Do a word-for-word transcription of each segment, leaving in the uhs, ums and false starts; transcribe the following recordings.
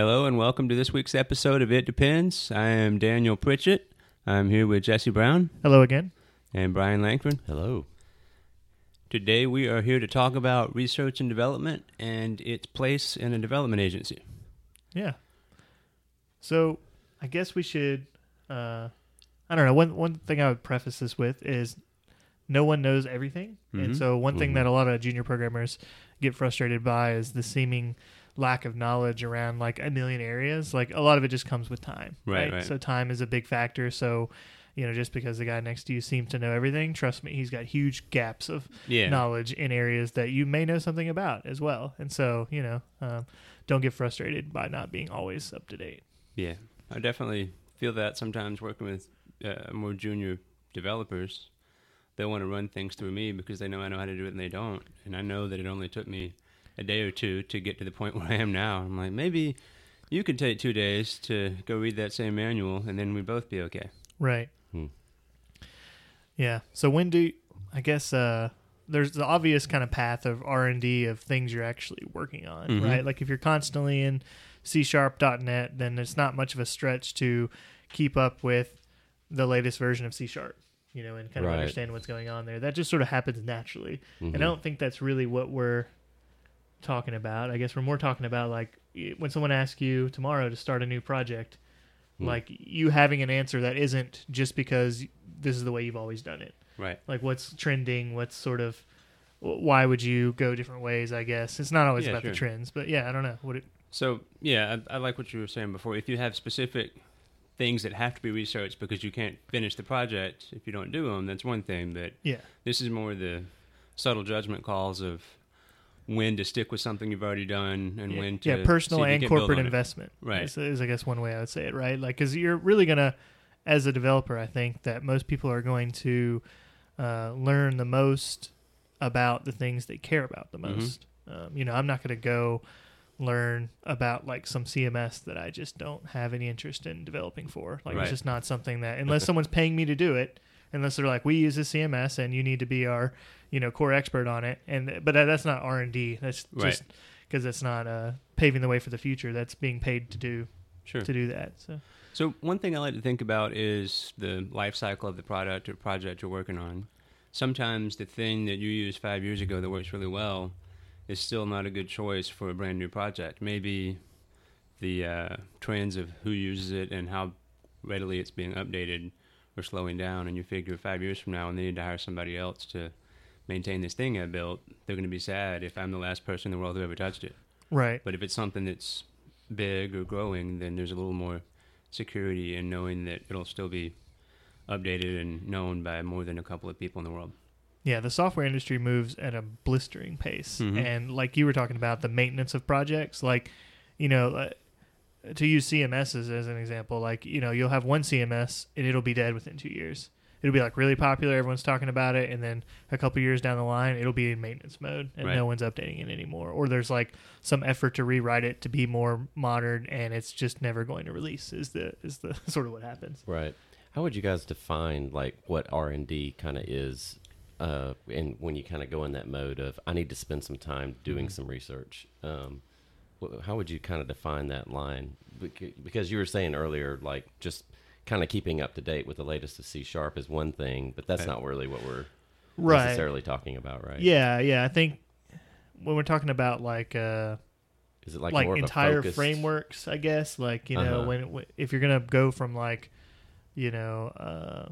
Hello and welcome to this week's episode of It Depends. I am Daniel Pritchett. I'm here with Jesse Brown. Hello again. And Brian Langford. Hello. Today we are here to talk about research and development and its place in a development agency. Yeah. So I guess we should, uh, I don't know, one, one thing I would preface this with is no one knows everything. Mm-hmm. And so one thing mm-hmm. that a lot of junior programmers get frustrated by is the seeming lack of knowledge around like a million areas. Like a lot of it just comes with time. Right, right? right. So time is a big factor. So, you know, just because the guy next to you seems to know everything, trust me, he's got huge gaps of yeah. knowledge in areas that you may know something about as well. And so, you know, um, don't get frustrated by not being always up to date. Yeah, I definitely feel that sometimes working with uh, more junior developers. They want to run things through me because they know I know how to do it and they don't. And I know that it only took me a day or two to get to the point where I am now. I'm like, maybe you could take two days to go read that same manual and then we'd both be okay. Right. Hmm. Yeah. So when do, you, I guess, uh, there's the obvious kind of path of R and D of things you're actually working on, mm-hmm. right? Like if you're constantly in C Sharp dot net, then it's not much of a stretch to keep up with the latest version of C Sharp, you know, and kind of right. understand what's going on there. That just sort of happens naturally. Mm-hmm. And I don't think that's really what we're talking about. I guess we're more talking about like when someone asks you tomorrow to start a new project, mm. like you having an answer that isn't just because this is the way you've always done it. Right. Like what's trending, what's sort of, why would you go different ways, I guess. It's not always yeah, about sure. the trends, but yeah, I don't know. What it, so, yeah, I, I like what you were saying before. If you have specific things that have to be researched because you can't finish the project if you don't do them, that's one thing. But yeah. this is more the subtle judgment calls of when to stick with something you've already done and yeah. when to yeah personal and corporate investment it. Right is, is I guess one way I would say it, right? Like because you're really gonna, as a developer, I think that most people are going to uh, learn the most about the things they care about the most. Mm-hmm. Um, you know, I'm not going to go learn about like some C M S that I just don't have any interest in developing for. Like right. it's just not something that, unless someone's paying me to do it, unless they're like, we use a C M S and you need to be our, you know, core expert on it. And but that's not R and D. That's right. just because it's not uh, paving the way for the future. That's being paid to do sure. to do that. So. So one thing I like to think about is the life cycle of the product or project you're working on. Sometimes the thing that you used five years ago that works really well is still not a good choice for a brand new project. Maybe the uh, trends of who uses it and how readily it's being updated are slowing down, and you figure five years from now when they need to hire somebody else to maintain this thing I built, they're going to be sad if I'm the last person in the world who ever touched it. Right. But if it's something that's big or growing, then there's a little more security in knowing that it'll still be updated and known by more than a couple of people in the world. Yeah, the software industry moves at a blistering pace. Mm-hmm. And like you were talking about, the maintenance of projects, like, you know, uh, to use C M Ss as an example, like, you know, you'll have one C M S and it'll be dead within two years. It'll be like really popular, everyone's talking about it, and then a couple years down the line, it'll be in maintenance mode and right. no one's updating it anymore. Or there's like some effort to rewrite it to be more modern and it's just never going to release is the is the sort of what happens. Right. How would you guys define like what R and D kind of is, uh, and when you kind of go in that mode of I need to spend some time doing mm-hmm. some research? Um, wh- how would you kind of define that line? Because you were saying earlier, like just kind of keeping up to date with the latest of C Sharp is one thing, but that's right. not really what we're right. necessarily talking about, right? Yeah, yeah. I think when we're talking about like. Uh, Is it like, like more entire of a focused... frameworks, I guess. Like, you know, uh-huh. when if you're gonna go from like, you know, uh,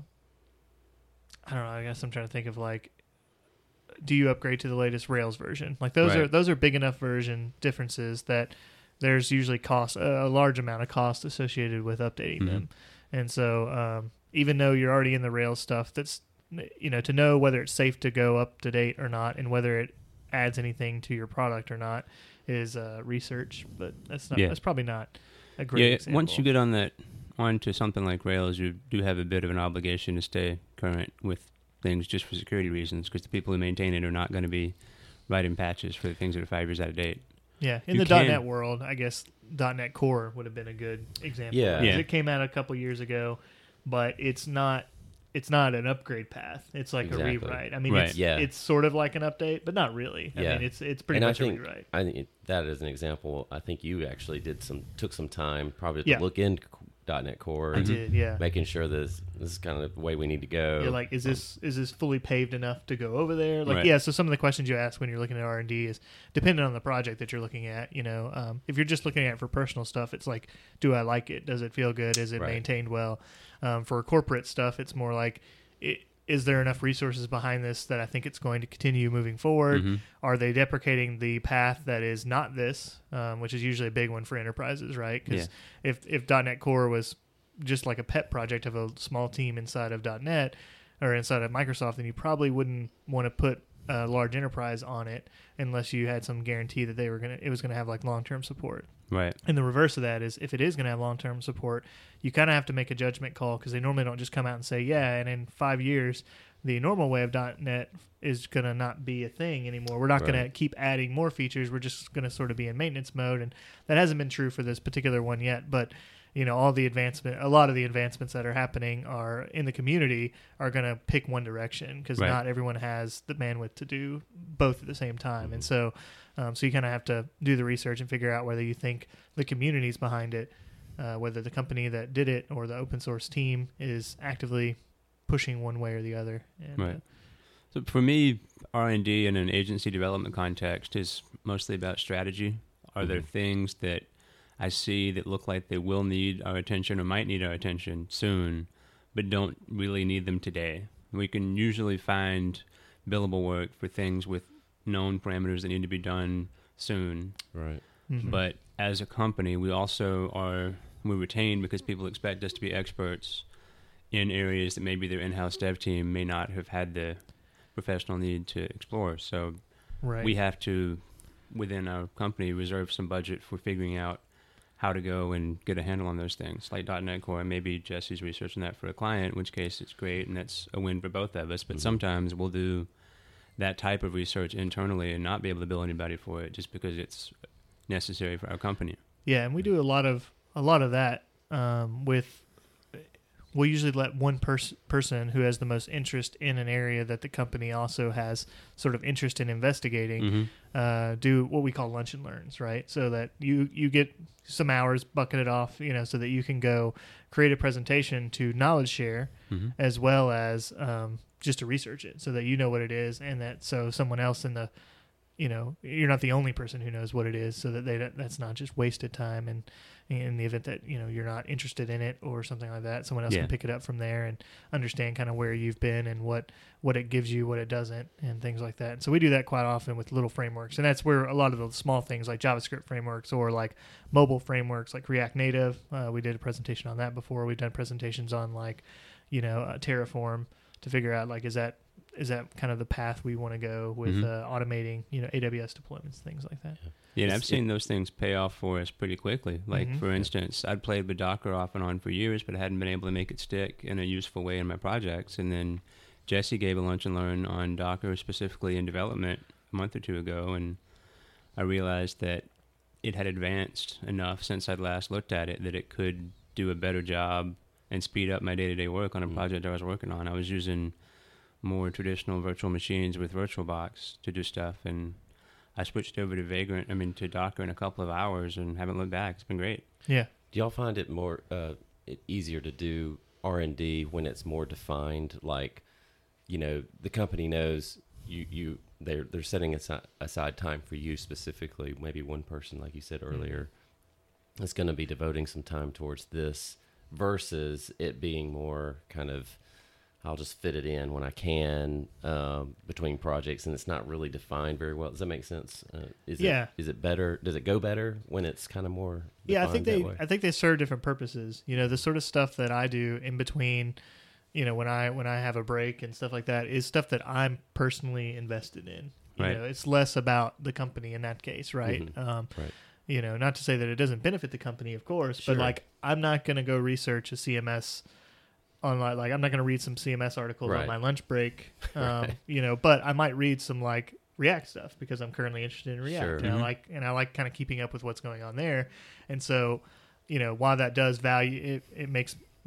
I don't know. I guess I'm trying to think of like, do you upgrade to the latest Rails version? Like those right. are those are big enough version differences that there's usually cost a large amount of cost associated with updating mm-hmm. them, and so um, even though you're already in the Rails stuff, that's you know to know whether it's safe to go up to date or not, and whether it adds anything to your product or not. Is uh, research, but that's not. Yeah. That's probably not a great yeah, example. Once you get on that onto something like Rails, you do have a bit of an obligation to stay current with things just for security reasons, because the people who maintain it are not going to be writing patches for the things that are five years out of date. Yeah, in you the can, .NET world, I guess .NET Core would have been a good example. Yeah, because yeah. it came out a couple years ago, but it's not it's not an upgrade path. It's like Exactly. a rewrite. I mean, Right. it's, Yeah. it's sort of like an update, but not really. I Yeah. mean, it's it's pretty And I much think, a rewrite. I think that as an example, I think you actually did some took some time probably to Yeah. look into .NET Core I and did, yeah. making sure this this is kind of the way we need to go. You're like, is this is this fully paved enough to go over there? Like, Right. yeah. So some of the questions you ask when you're looking at R and D is dependent on the project that you're looking at. You know, um, if you're just looking at it for personal stuff, it's like, do I like it? Does it feel good? Is it Right. maintained well? Um, for corporate stuff, it's more like, it, is there enough resources behind this that I think it's going to continue moving forward? Mhm. Are they deprecating the path that is not this, um, which is usually a big one for enterprises, right? Because if if .NET Core was just like a pet project of a small team inside of .NET or inside of Microsoft, then you probably wouldn't want to put a large enterprise on it unless you had some guarantee that they were gonna it was gonna have like long term support. Right. And the reverse of that is if it is going to have long term support, you kind of have to make a judgment call because they normally don't just come out and say, yeah, and in five years, the normal way of .NET is going to not be a thing anymore. We're not going to Right. keep adding more features. We're just going to sort of be in maintenance mode. And that hasn't been true for this particular one yet. But, you know, all the advancement, a lot of the advancements that are happening are in the community are going to pick one direction because Right. not everyone has the bandwidth to do both at the same time. And so, um, so you kind of have to do the research and figure out whether you think the community's behind it, uh, whether the company that did it or the open source team is actively pushing one way or the other. And, Right. uh, So for me, R and D in an agency development context is mostly about strategy. Are there Mhm. things that I see that look like they will need our attention or might need our attention soon, but don't really need them today? We can usually find billable work for things with known parameters that need to be done soon. Right. mhm. But as a company, we also are we retain because people expect us to be experts in areas that maybe their in-house dev team may not have had the professional need to explore. So right. we have to, within our company, reserve some budget for figuring out how to go and get a handle on those things, like .NET Core. Maybe Jesse's researching that for a client, in which case it's great and that's a win for both of us. But Mhm. sometimes we'll do that type of research internally and not be able to bill anybody for it just because it's necessary for our company. Yeah, and we do a lot of a lot of that um, with. We'll usually let one pers- person who has the most interest in an area that the company also has sort of interest in investigating Mm-hmm. uh, do what we call lunch and learns, right? So that you you get some hours bucketed off, you know, so that you can go create a presentation to knowledge share Mm-hmm. as well as um, just to research it, so that you know what it is, and that so someone else in the, you know, you're not the only person who knows what it is, so that they that's not just wasted time. And in the event that, you know, you're not interested in it or something like that, someone else Yeah. can pick it up from there and understand kind of where you've been and what what it gives you, what it doesn't, and things like that. And so we do that quite often with little frameworks, and that's where a lot of the small things like JavaScript frameworks or like mobile frameworks like React Native. Uh, we did a presentation on that before. We've done presentations on like, you know, uh, Terraform to figure out like is that is that kind of the path we want to go with Mhm. uh, automating, you know, A W S deployments, things like that. Yeah, and I've It's- seen those things pay off for us pretty quickly. Like, Mhm. for instance, I'd played with Docker off and on for years, but I hadn't been able to make it stick in a useful way in my projects. And then Jesse gave a lunch and learn on Docker, specifically in development, a month or two ago, and I realized that it had advanced enough since I'd last looked at it that it could do a better job and speed up my day-to-day work on a Mm. project I was working on. I was using more traditional virtual machines with VirtualBox to do stuff, and I switched over to Vagrant, I mean, to Docker in a couple of hours and haven't looked back. It's been great. Yeah. Do y'all find it more uh, it easier to do R and D when it's more defined? Like, you know, the company knows you you they're they're setting aside, aside time for you specifically. Maybe one person, like you said earlier, is going to be devoting some time towards this, versus it being more kind of, I'll just fit it in when I can um, between projects, and it's not really defined very well. Does that make sense? Uh, is Yeah. It, is it better? Does it go better when it's kind of more? Yeah, I think they defined that way? I think they serve different purposes. You know, the sort of stuff that I do in between, you know, when I when I have a break and stuff like that is stuff that I'm personally invested in. You Right. know, it's less about the company in that case, right? Mhm. Um, Right. You know, not to say that it doesn't benefit the company, of course, Sure. but like I'm not going to go research a C M S online. Like I'm not going to read some C M S articles Right. on my lunch break. Um, Right. You know, but I might read some like React stuff because I'm currently interested in React, Sure. and Mhm. I like and I like kind of keeping up with what's going on there. And so, you know, while that does value, it it makes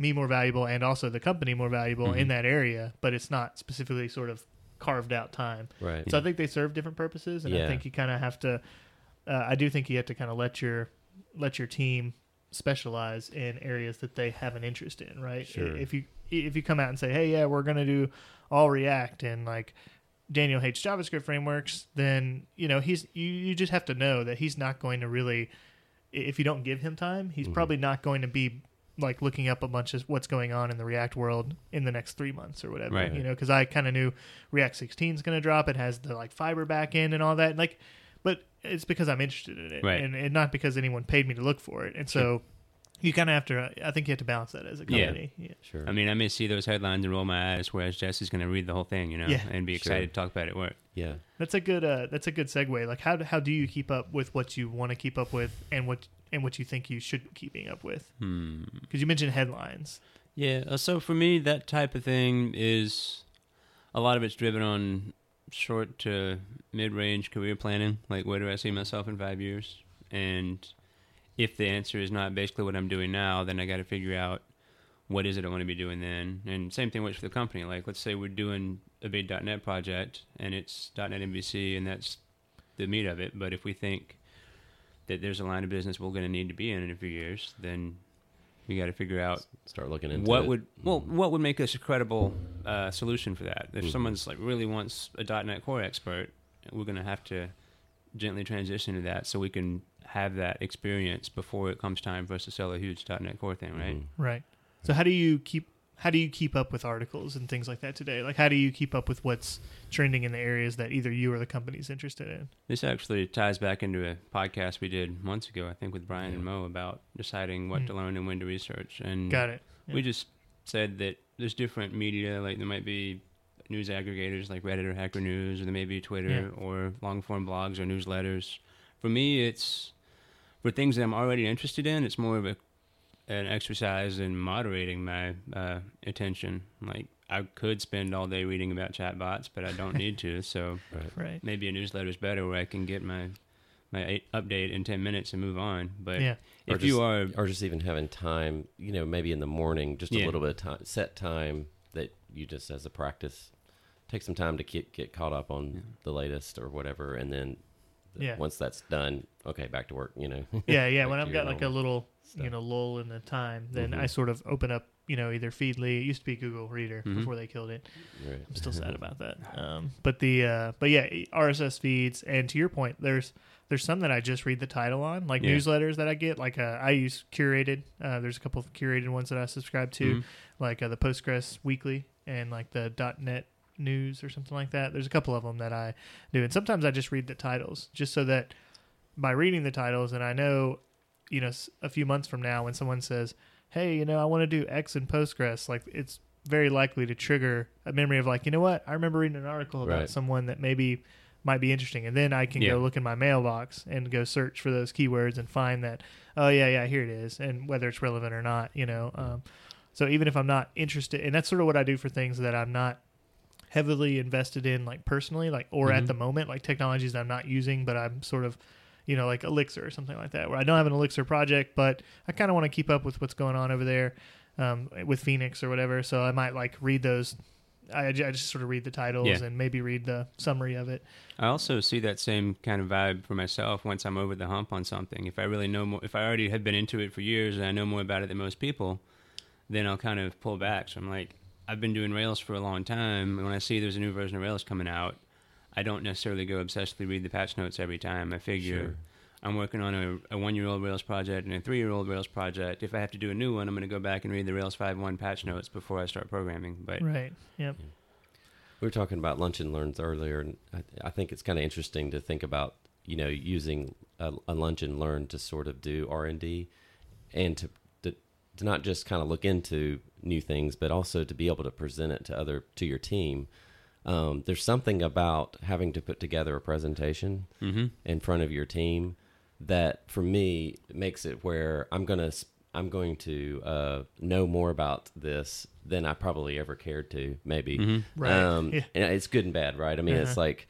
me more valuable and also the company more valuable Mhm. in that area, but it's not specifically sort of carved out time. Right. So I think they serve different purposes, and I Yeah. think you kind of have to. Uh, I do think you have to kind of let your let your team specialize in areas that they have an interest in, right? Sure. If you if you come out and say, hey, yeah, we're going to do all React and like Daniel hates JavaScript frameworks, then you know he's you, you just have to know that he's not going to really, if you don't give him time, he's Mhm. probably not going to be like looking up a bunch of what's going on in the React world in the next three months or whatever. Right. You know, because I kind of knew React sixteen is going to drop. It has the like Fiber backend and all that. Like, but it's because I'm interested in it, Right. and, and not because anyone paid me to look for it. And so you kind of have to. I think you have to balance that as a Yeah. company. Yeah. Sure. I mean, I may see those headlines and roll my eyes, whereas Jess is going to read the whole thing, you know, Yeah. and be Sure. excited to talk about it at work. yeah. That's a good. Uh, that's a good segue. Like, how do, how do you keep up with what you want to keep up with, and what and what you think you should be keeping up with? Hmm. Because you mentioned headlines. Yeah. uh, So for me, that type of thing is a lot of it's driven on short to mid-range career planning. Like, where do I see myself in five years? And if the answer is not basically what I'm doing now, then I got to figure out what is it I want to be doing then. And same thing works for the company. Like, let's say we're doing a big .dot net project, and it's .dot net M V C, and that's the meat of it. But if we think that there's a line of business we're going to need to be in in a few years, then we got to figure out Start looking into what it. would well Mhm. what would make us a credible uh, solution for that. If Mhm. someone's like really wants a .dot net Core expert, we're going to have to gently transition to that so we can have that experience before it comes time for us to sell a huge .dot net Core thing, right? Mhm. Right. So how do you keep how do you keep up with articles and things like that today? Like, how do you keep up with what's trending in the areas that either you or the company's interested in? This actually ties back into a podcast we did months ago, I think, with Brian and Mo about deciding what Mm. to learn and when to research. And Got it. Yeah. we just said that there's different media, like there might be news aggregators like Reddit or Hacker News, or there may be Twitter Yeah. or long form blogs or newsletters. For me, it's for things that I'm already interested in. It's more of a an exercise in moderating my uh, attention. Like, I could spend all day reading about chatbots, but I don't need to. So Right. Right. maybe a newsletter is better, where I can get my my eight update in ten minutes and move on. But Yeah. Or if just- you are or just even having time, you know, maybe in the morning, just a Yeah. little bit of time, set time that you just as a practice, take some time to get get caught up on Yeah. the latest or whatever, and then th- Yeah. once that's done, okay, back to work. You know. Yeah, yeah. Back when to I've your got like a normal little, stuff. you know, lull in the time, then Mhm. I sort of open up, you know, either Feedly. It used to be Google Reader Mhm. before they killed it. Right. I'm still sad about that. Um, but the uh, but yeah, R S S feeds, and to your point, there's there's some that I just read the title on, like Yeah. newsletters that I get. Like uh, I use Curated. Uh, there's a couple of curated ones that I subscribe to, Mhm. like uh, the Postgres Weekly and like the .NET News or something like that. There's a couple of them that I do, and sometimes I just read the titles, just so that by reading the titles, and I know, you know, s- a few months from now when someone says, hey, you know, I want to do X in Postgres, like it's very likely to trigger a memory of like, you know what, I remember reading an article about Right. someone that maybe might be interesting, and then I can Yeah. go look in my mailbox and go search for those keywords and find that, oh yeah, yeah, here it is, and whether it's relevant or not, you know. Um, so even if I'm not interested, and that's sort of what I do for things that I'm not heavily invested in, like personally, like or Mhm. at the moment, like technologies that I'm not using, but I'm sort of, you know, like Elixir or something like that, where I don't have an Elixir project, but I kind of want to keep up with what's going on over there um, with Phoenix or whatever. So I might like read those. I, I just sort of read the titles Yeah. and maybe read the summary of it. I also see that same kind of vibe for myself once I'm over the hump on something. If I really know more, if I already have been into it for years and I know more about it than most people, then I'll kind of pull back. So I'm like, I've been doing Rails for a long time, and when I see there's a new version of Rails coming out, I don't necessarily go obsessively read the patch notes every time. I figure Sure. I'm working on a, a one-year-old Rails project and a three-year-old Rails project. If I have to do a new one, I'm going to go back and read the Rails five point one patch notes before I start programming. But Right. Yep. We were talking about lunch and learns earlier, and I, I think it's kind of interesting to think about, you know, using a, a lunch and learn to sort of do R and D, and to, to to not just kind of look into new things, but also to be able to present it to other to your team. Um, there's something about having to put together a presentation mm-hmm. in front of your team that, for me, makes it where I'm gonna I'm going to uh, know more about this than I probably ever cared to, maybe. Mm-hmm. Right. Um, Yeah. and it's good and bad, right? I mean, Uh-huh. it's like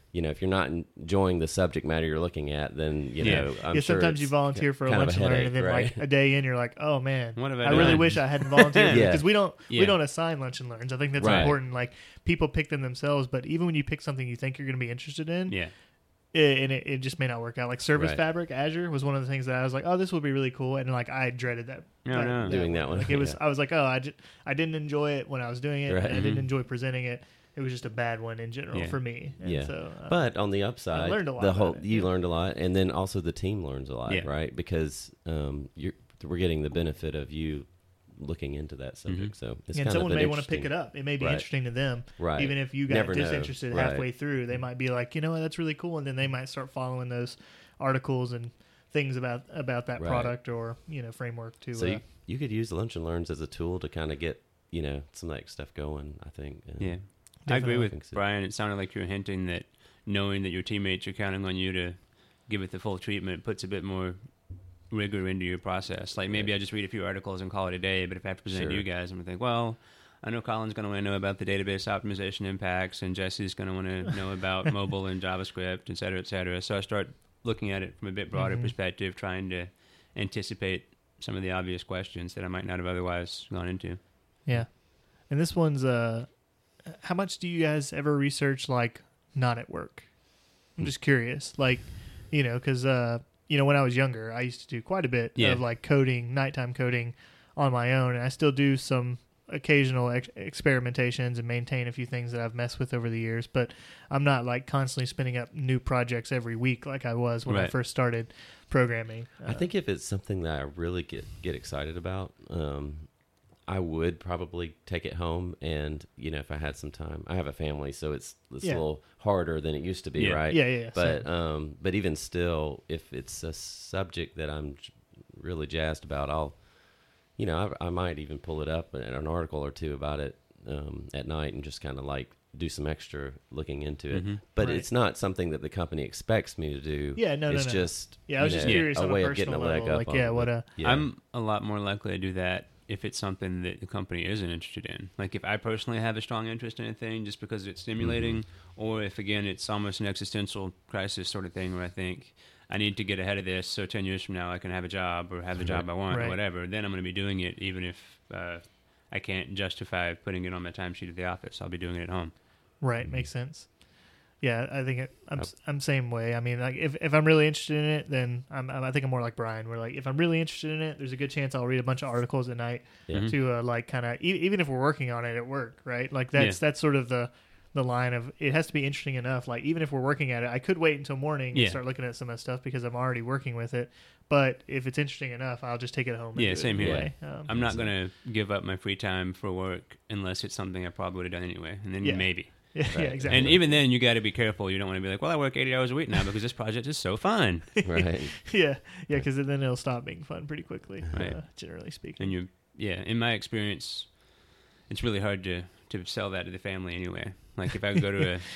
you know, if you're not enjoying the subject matter you're looking at, then, you Yeah. know, I'm yeah, sure sometimes you it's volunteer for a kind of lunch a and learn, headache, and then right? like a day in, you're like, oh man, What have I I really done? wish I hadn't volunteered Yeah. because we don't Yeah. we don't assign lunch and learns. I think that's Right. important. Like people pick them themselves, but even when you pick something you think you're going to be interested in, Yeah. it, and it, it just may not work out. Like Service Right. Fabric, Azure was one of the things that I was like, oh, this would be really cool, and like I dreaded that. No, that, no. Doing that one, Like it was, yeah. I was like, oh, I, just, I didn't enjoy it when I was doing it. Right. And I didn't Mhm. enjoy presenting it. It was just a bad one in general Yeah. for me. And Yeah. So, uh, But on the upside, learned a lot the about whole it, you yeah. learned a lot, and then also the team learns a lot, Yeah. right? Because um, you're we're getting the benefit of you looking into that subject. So it's and kind someone of an may want to pick interesting- it up. It may be Right. interesting to them, Right. even if you got Never know. disinterested Right. halfway through. They might be like, you know what, that's really cool, and then they might start following those articles and things about about that Right. product or you know framework to. So uh, you, you could use Lunch and Learns as a tool to kind of get you know some of that stuff going. I think. And Yeah. I agree Definitely. with think so. Brian. It sounded like you were hinting that knowing that your teammates are counting on you to give it the full treatment puts a bit more rigor into your process. Like maybe Right. I just read a few articles and call it a day, but if I have to present to Sure. you guys, I'm going to think, well, I know Colin's going to want to know about the database optimization impacts, and Jesse's going to want to know about mobile and JavaScript, et cetera, et cetera. So I start looking at it from a bit broader Mhm. perspective, trying to anticipate some of the obvious questions that I might not have otherwise gone into. Yeah. And this one's uh how much do you guys ever research like not at work? I'm just curious. Like, you know, cuz uh you know, when I was younger, I used to do quite a bit Yeah. of like coding, nighttime coding on my own, and I still do some occasional ex- experimentations and maintain a few things that I've messed with over the years, but I'm not like constantly spinning up new projects every week like I was when I Right. first started programming. I think if it's something that I really get get excited about, um, I would probably take it home. And you know, if I had some time, I have a family, so it's it's Yeah. a little harder than it used to be, Yeah. right? Yeah, yeah, yeah, But same. um, but even still, if it's a subject that I'm j- really jazzed about, I'll, you know, I, I might even pull it up in an article or two about it um, at night and just kind of like do some extra looking into it. Mhm. But Right. it's not something that the company expects me to do. Yeah, no, no, it's no. just Yeah, I was you just know, curious a on a way of getting personal a leg level, up. like, on yeah, it. what a- Yeah. I'm a lot more likely to do that if it's something that the company isn't interested in. Like if I personally have a strong interest in a thing just because it's stimulating, Mm-hmm. or if, again, it's almost an existential crisis sort of thing where I think I need to get ahead of this so ten years from now I can have a job or have the job I want Right. or whatever, then I'm going to be doing it even if uh, I can't justify putting it on my timesheet at the office. I'll be doing it at home. Right, makes sense. Yeah, I think it, I'm Yep. I'm same way. I mean, like if, if I'm really interested in it, then I'm, I'm I think I'm more like Brian. Where like if I'm really interested in it, there's a good chance I'll read a bunch of articles at night Yeah. Mhm. to uh, like kind of e- even if we're working on it at work, right? Like that's Yeah. that's sort of the the line of it has to be interesting enough. Like even if we're working at it, I could wait until morning Yeah. and start looking at some of that stuff because I'm already working with it. But if it's interesting enough, I'll just take it home. And Yeah, do same it here. anyway. Um, I'm not going to give up my free time for work unless it's something I probably would have done anyway, and then Yeah. maybe. yeah, yeah, Right. exactly. And even then, you got to be careful. You don't want to be like, well, I work eighty hours a week now because this project is so fun. Right. yeah, yeah, because then it'll stop being fun pretty quickly. Right. Uh, generally speaking. And you, yeah, in my experience, it's really hard to, to sell that to the family anyway. Like if I go to a,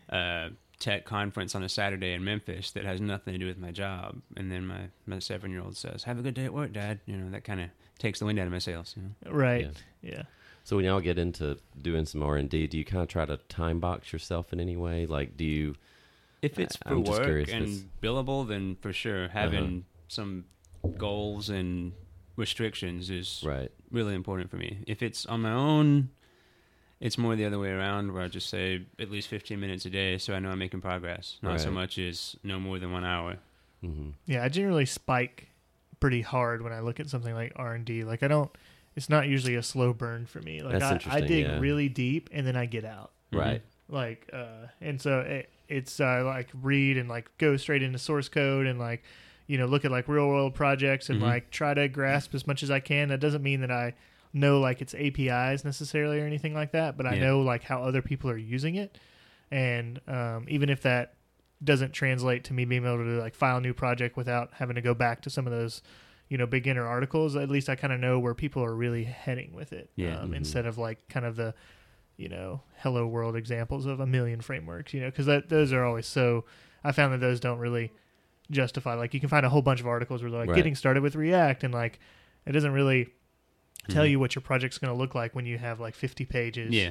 a tech conference on a Saturday in Memphis that has nothing to do with my job, and then my, my seven-year-old says, have a good day at work, Dad. You know, that kind of takes the wind out of my sails. You know? Right. Yeah. Yeah. So when y'all get into doing some R and D, do you kind of try to time box yourself in any way? Like, do you? If it's I- for I'm just work curious if and it's- billable, then for sure having Uh-huh. some goals and restrictions is Right. really important for me. If it's on my own, it's more the other way around, where I just say at least fifteen minutes a day, so I know I'm making progress. Not so Right. much as no more than one hour. Mm-hmm. Yeah, I generally spike pretty hard when I look at something like R and D. Like I don't. It's not usually a slow burn for me. Like That's I, I interesting, dig yeah. really deep and then I get out. Right. Like, uh, and so it, it's uh, like read and like go straight into source code and like, you know, look at like real world projects and Mhm. like try to grasp as much as I can. That doesn't mean that I know like its A P Is necessarily or anything like that, but I Yeah. know like how other people are using it. And um, even if that doesn't translate to me being able to like file a new project without having to go back to some of those, you know, beginner articles, at least I kind of know where people are really heading with it. Yeah. Um, Mhm. Instead of like kind of the, you know, hello world examples of a million frameworks, you know, because that those are always so. I found that those don't really justify. Like you can find a whole bunch of articles where they're like Right. getting started with React, and like it doesn't really tell Mhm. you what your project's going to look like when you have like fifty pages. Yeah.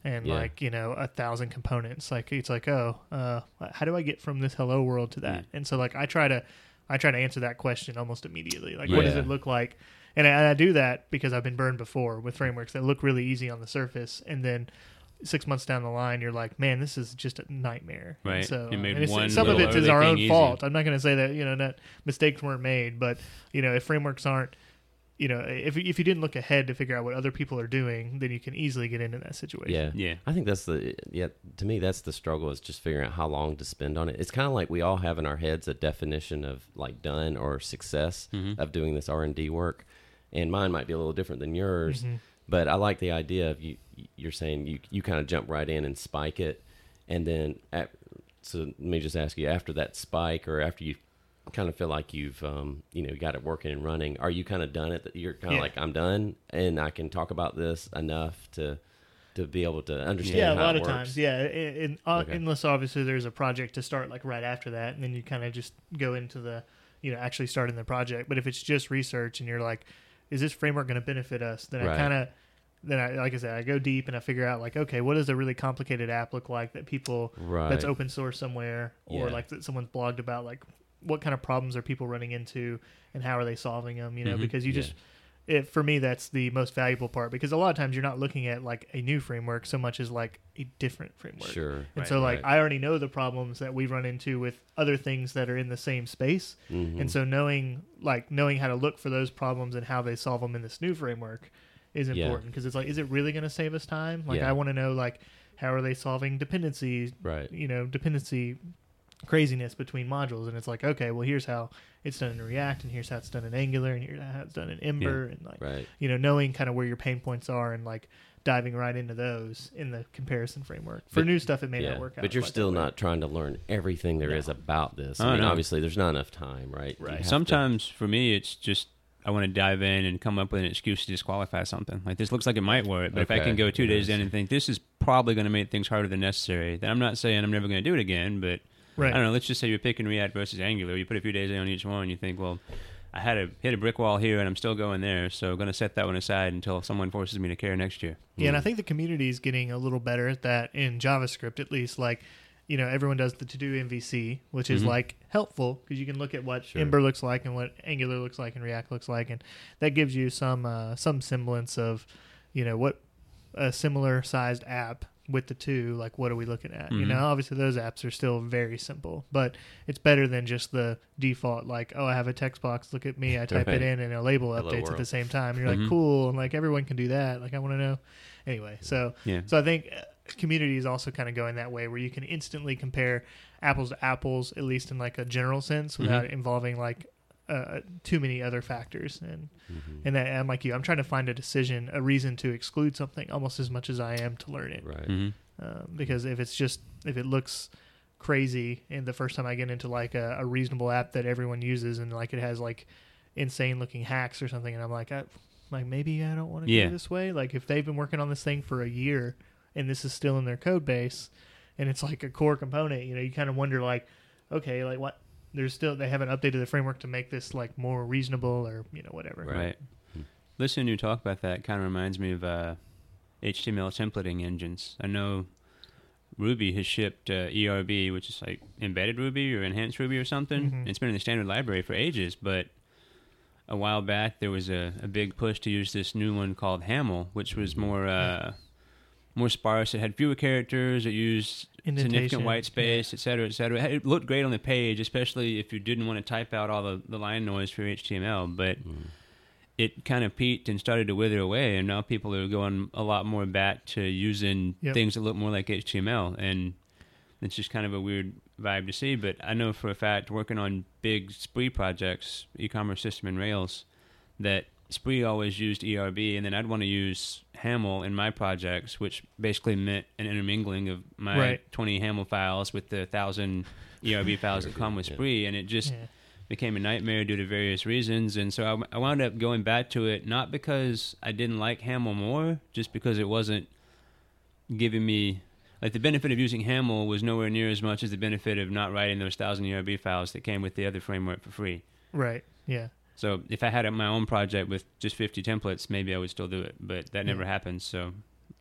and Yeah. like, you know, a thousand components. Like it's like, oh, uh, how do I get from this hello world to that? Mm. And so like I try to I try to answer that question almost immediately. Like, what does Yeah. it look like? And I, and I do that because I've been burned before with frameworks that look really easy on the surface, and then six months down the line, you're like, man, this is just a nightmare. And Right. so You uh, made and it's- one some of little it is early our thing own easy. fault. I'm not going to say that, you know, that mistakes weren't made, but you know, if frameworks aren't, you know, if if you didn't look ahead to figure out what other people are doing, then you can easily get into that situation. Yeah. Yeah. I think that's the yeah. To me, that's the struggle is just figuring out how long to spend on it. It's kind of like we all have in our heads a definition of like done or success Mhm. of doing this R and D work, and mine might be a little different than yours. Mhm. But I like the idea of you. You're saying you you kind of jump right in and spike it, and then at, so let me just ask you, after that spike or after you kind of feel like you've um, you know got it working and running, are you kind of done it? That you're kind of Yeah. like, I'm done, and I can talk about this enough to to be able to understand. Yeah, a how lot it of works. times. Yeah, in, in, uh, Okay. unless obviously there's a project to start like right after that, and then you kind of just go into the, you know, actually starting the project. But if it's just research and you're like, is this framework going to benefit us? Then Right. I kind of, then I like I said, I go deep and I figure out like, okay, what does a really complicated app look like that people Right. that's open source somewhere, or Yeah. like that someone's blogged about, like what kind of problems are people running into and how are they solving them? You know, Mhm. because you Yeah. just it, for me, that's the most valuable part, because a lot of times you're not looking at like a new framework so much as like a different framework. Sure. And Right, so like right. I already know the problems that we run into with other things that are in the same space. Mhm. And so knowing like knowing how to look for those problems and how they solve them in this new framework is Yeah. important, because it's like, is it really going to save us time? Like Yeah. I want to know like how are they solving dependencies, Right. you know, dependency craziness between modules, and it's like, okay, well here's how it's done in React, and here's how it's done in Angular, and here's how it's done in Ember, and like Right. you know, knowing kind of where your pain points are and like diving right into those in the comparison framework. For But- new stuff, it may Yeah. not work out. But you're quite still that way. not trying to learn everything there is No. about this. Oh, I mean, no. obviously, there's not enough time, right? You Right. have to- Sometimes for me, it's just I want to dive in and come up with an excuse to disqualify something. Like, this looks like it might work, but if I Okay. can go two days Yes. in and think this is probably going to make things harder than necessary, then I'm not saying I'm never going to do it again, but Right. I don't know, let's just say you're picking React versus Angular. You put a few days in on each one, you think, well, I had to hit a brick wall here and I'm still going there, so I'm going to set that one aside until someone forces me to care next year. Yeah, and I think the community is getting a little better at that in JavaScript, at least. Like, you know, everyone does the to-do M V C, which is Mhm. like helpful because you can look at what Sure. Ember looks like and what Angular looks like and React looks like, and that gives you some uh, some semblance of, you know, what a similar sized app with the two, like what are we looking at? You Mhm. know, obviously those apps are still very simple, but it's better than just the default, like, oh, I have a text box, look at me, I type Right. it in, and a label Hello updates at world. the same time. You're Mhm. like, cool, and like everyone can do that. Like, I want to know. Anyway, so Yeah. so I think uh, community is also kind of going that way, where you can instantly compare apples to apples, at least in like a general sense, without Mhm. involving like uh, too many other factors. And Mhm. and that, I'm like you, I'm trying to find a decision, a reason to exclude something, almost as much as I am to learn it. Right. hmm Um, because if it's just if it looks crazy, and the first time I get into like a, a reasonable app that everyone uses, and like it has like insane looking hacks or something, and I'm like, I, like maybe I don't want to Yeah. do it this way. Like if they've been working on this thing for a year and this is still in their code base, and it's like a core component, you know, you kind of wonder like, okay, like what? There's still they haven't updated the framework to make this like more reasonable, or you know whatever. Right. Right. Listening to you talk about that kind of reminds me of uh, H T M L templating engines. I know Ruby has shipped uh, E R B, which is like embedded Ruby or enhanced Ruby or something. Mhm. It's been in the standard library for ages, but a while back there was a, a big push to use this new one called Haml, which was more uh, more sparse. It had fewer characters. It used significant Indentation, white space, et cetera, et cetera. It looked great on the page, especially if you didn't want to type out all the, the line noise for H T M L, but Mhm. it kind of peaked and started to wither away, and now people are going a lot more back to using Yep. things that look more like H T M L, and it's just kind of a weird vibe to see. But I know for a fact, working on big Spree projects, e-commerce system in Rails, that Spree always used E R B, and then I'd want to use Haml in my projects, which basically meant an intermingling of my Right. twenty Haml files with the thousand E R B files that come with Yeah. Spree, and it just Yeah. became a nightmare due to various reasons. And so I, I wound up going back to it, not because I didn't like Haml more, just because it wasn't giving me, like, the benefit of using Haml was nowhere near as much as the benefit of not writing those thousand E R B files that came with the other framework for free. Right. Yeah. So if I had my own project with just fifty templates, maybe I would still do it, but that never Yeah. happened. So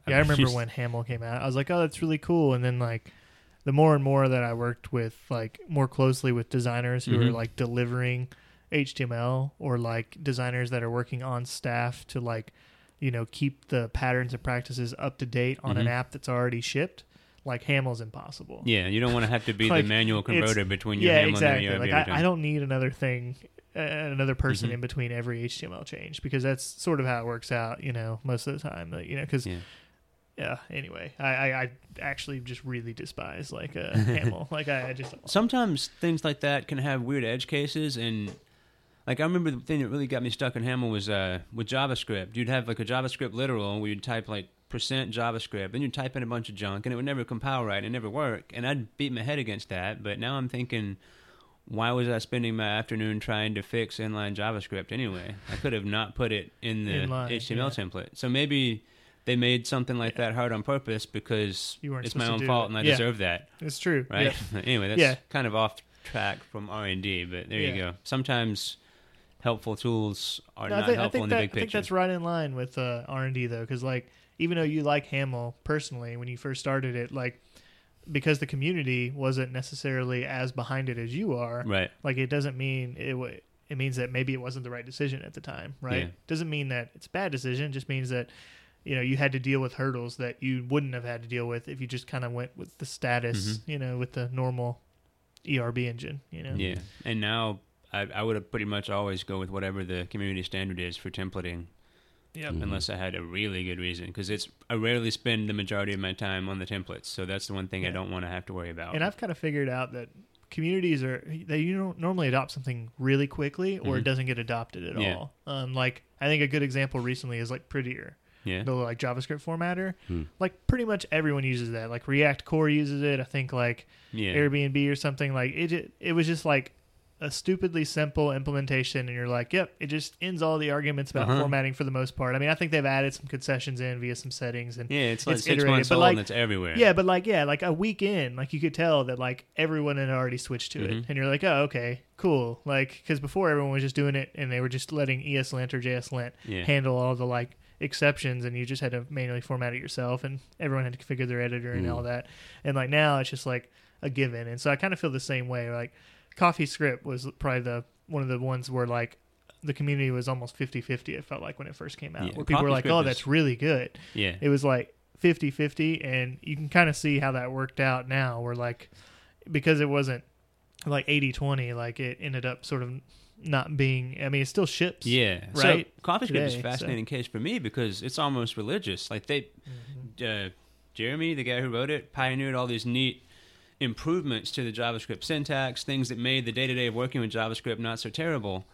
Yeah, I remember when Haml came out. I was like, oh, that's really cool. And then like the more and more that I worked with like more closely with designers who Mhm. are like delivering H T M L or like designers that are working on staff to like, you know, keep the patterns and practices up to date on an Mhm. app that's already shipped, like Haml's impossible. Yeah, you don't want to have to be Like, the manual it's- converter between your Yeah, Haml exactly. and your Like I, I don't need another thing, uh, another person Mhm. in between every H T M L change because that's sort of how it works out, you know, most of the time. Like, you know, because Yeah. yeah. Anyway, I, I, I actually just really despise like a Haml. Like I, I just Sometimes things like that can have weird edge cases, and like I remember the thing that really got me stuck in Haml was uh, with JavaScript. You'd have like a JavaScript literal where you'd type like percent JavaScript, then you'd type in a bunch of junk, and it would never compile right, and it never work. And I'd beat my head against that, but now I'm thinking, why was I spending my afternoon trying to fix inline JavaScript anyway? I could have not put it in the Inline, H T M L yeah. template. So maybe they made something like Yeah. that hard on purpose because You weren't it's my supposed own to do fault it. and I Yeah. deserve that. it's true. Right? Yeah. Anyway, that's Yeah. kind of off track from R and D, but there you Yeah. go. Sometimes helpful tools are No, not I think, I helpful think in that the I big think picture. that's right in line with uh, R and D though, because like even though you like Haml personally when you first started it, like because the community wasn't necessarily as behind it as you are, Right. like it doesn't mean it w- it means that maybe it wasn't the right decision at the time, right? Yeah. Doesn't mean that it's a bad decision, it just means that you know you had to deal with hurdles that you wouldn't have had to deal with if you just kind of went with the status, Mhm. you know, with the normal E R B engine, you know. Yeah. And now I, I would have pretty much always go with whatever the community standard is for templating, Yep. Mhm. unless I had a really good reason. Because it's I rarely spend the majority of my time on the templates, so that's the one thing I Yeah. don't want to have to worry about. And I've kind of figured out that communities are they you don't normally adopt something really quickly or it Mhm. doesn't get adopted at Yeah. all. Um, like I think a good example recently is like Prettier, yeah. the like JavaScript formatter. Hmm. Like pretty much everyone uses that. Like React Core uses it. I think like Yeah. Airbnb or something. Like it ju- it was just like a stupidly simple implementation, and you're like, yep, it just ends all the arguments about Uh-huh. formatting for the most part. I mean, I think they've added some concessions in via some settings and Yeah, it's like it's six iterated, months but old like- and it's everywhere. yeah, but like yeah, like a week in, like you could tell that like everyone had already switched to Mhm. it, and you're like, oh, okay, cool. Like because before everyone was just doing it, and they were just letting ESLint or JSLint Yeah. handle all the like exceptions, and you just had to manually format it yourself, and everyone had to configure their editor and Mm. all that. And like now, it's just like a given, and so I kind of feel the same way. Like CoffeeScript was probably the one of the ones where like the community was almost fifty-fifty, it felt like when it first came out, Yeah, where people were like, CoffeeScript oh, is- that's really good. Yeah. It was like fifty-fifty, and you can kind of see how that worked out now, where like because it wasn't like eighty-twenty, like it ended up sort of not being, I mean, it still ships. Yeah. Right So CoffeeScript is today, a fascinating case for me because it's almost religious. Like they, uh, Jeremy, the guy who wrote it, pioneered all these neat improvements to the JavaScript syntax, things that made the day-to-day of working with JavaScript not so terrible.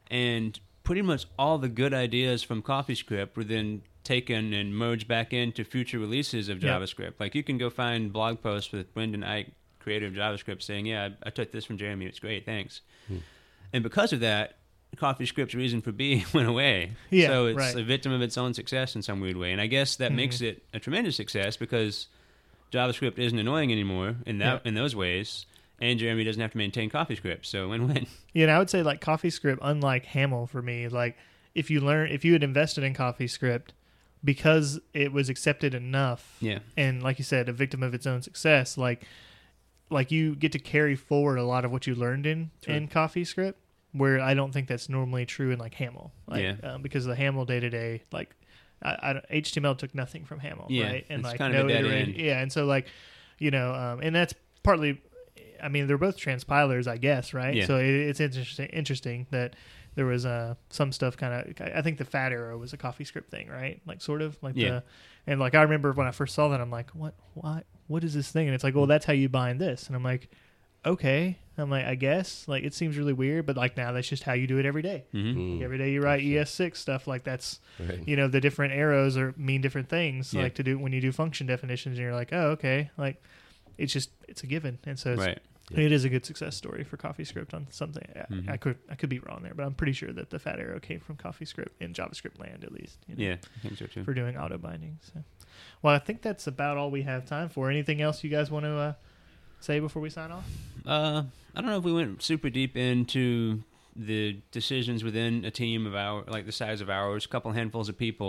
And pretty much all the good ideas from CoffeeScript were then taken and merged back into future releases of Yep. JavaScript. Like you can go find blog posts with Brendan Ike, creator of JavaScript, saying, yeah, I, I took this from Jeremy. It's great. Thanks. Hmm. And because of that, CoffeeScript's reason for being went away. Yeah, so it's right. a victim of its own success in some weird way. And I guess that Mhm. makes it a tremendous success because JavaScript isn't annoying anymore in that in those ways. And Jeremy doesn't have to maintain CoffeeScript. So win-win. Yeah, and I would say like CoffeeScript, unlike Haml for me, like if you learn, if you had invested in CoffeeScript because it was accepted enough, Yeah. and like you said, a victim of its own success, like like you get to carry forward a lot of what you learned in True. in CoffeeScript, where I don't think that's normally true in like Haml, like, Yeah. um, because the Haml day to day, like I, I don't- H T M L took nothing from Haml, Yeah, right, and it's like kind of no a dead iteration, end. yeah, and so like you know, um, and that's partly. I mean, they're both transpilers, I guess, right? Yeah. So it, it's interesting. Interesting that there was uh, some stuff kind of. I think the fat arrow was a CoffeeScript thing, right? Like sort of like Yeah. the. And like I remember when I first saw that, I'm like, what? What? What is this thing? And it's like, well, that's how you bind this. And I'm like, okay. I'm like, I guess. Like it seems really weird, but like now that's just how you do it every day. Mm-hmm. Mm. Every day you write E S six stuff. Like that's Right. you know the different arrows are mean different things. Yeah. Like to do when you do function definitions, and you're like, oh, okay. Like it's just it's a given, and so it's, Right. it is a good success story for CoffeeScript on something. I, Mhm. I could I could be wrong there, but I'm pretty sure that the fat arrow came from CoffeeScript in JavaScript land at least. You know, Yeah, I think so too. for doing auto binding. So, well, I think that's about all we have time for. Anything else you guys want to uh, say before we sign off? Uh, I don't know if we went super deep into the decisions within a team of our, like the size of ours, a couple handfuls of people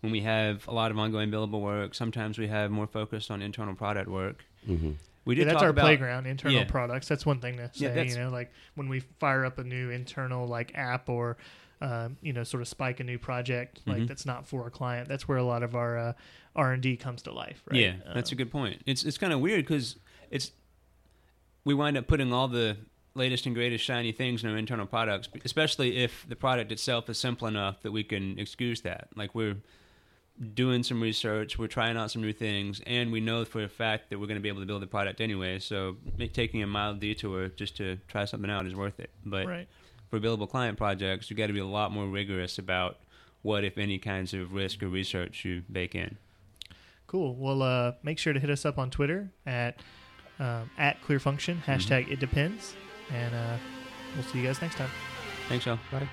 when we have a lot of ongoing billable work. Sometimes we have more focused on internal product work. Mm-hmm. We did yeah, that's talk our about, playground, internal yeah. products. That's one thing to Yeah, say. that's- you know, like when we fire up a new internal like app or um, you know, sort of spike a new project like Mhm. that's not for a client. That's where a lot of our uh, R and D comes to life. Right? Yeah, that's a Um, good point. It's it's kind of weird because it's we wind up putting all the latest and greatest shiny things in our internal products, especially if the product itself is simple enough that we can excuse that. Like we're doing some research, we're trying out some new things, and we know for a fact that we're going to be able to build the product anyway. So make, taking a mild detour just to try something out is worth it. But right. for billable client projects, you got to be a lot more rigorous about what, if any, kinds of risk or research you bake in. Cool. Well, uh, make sure to hit us up on Twitter at um, at ClearFunction, hashtag it depends, and uh, we'll see you guys next time. Thanks, Al. Bye.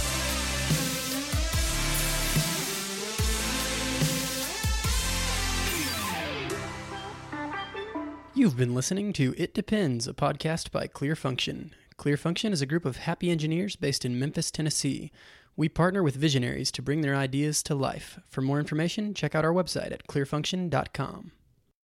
You've been listening to It Depends, a podcast by ClearFunction. ClearFunction is a group of happy engineers based in Memphis, Tennessee. We partner with visionaries to bring their ideas to life. For more information, check out our website at clear function dot com.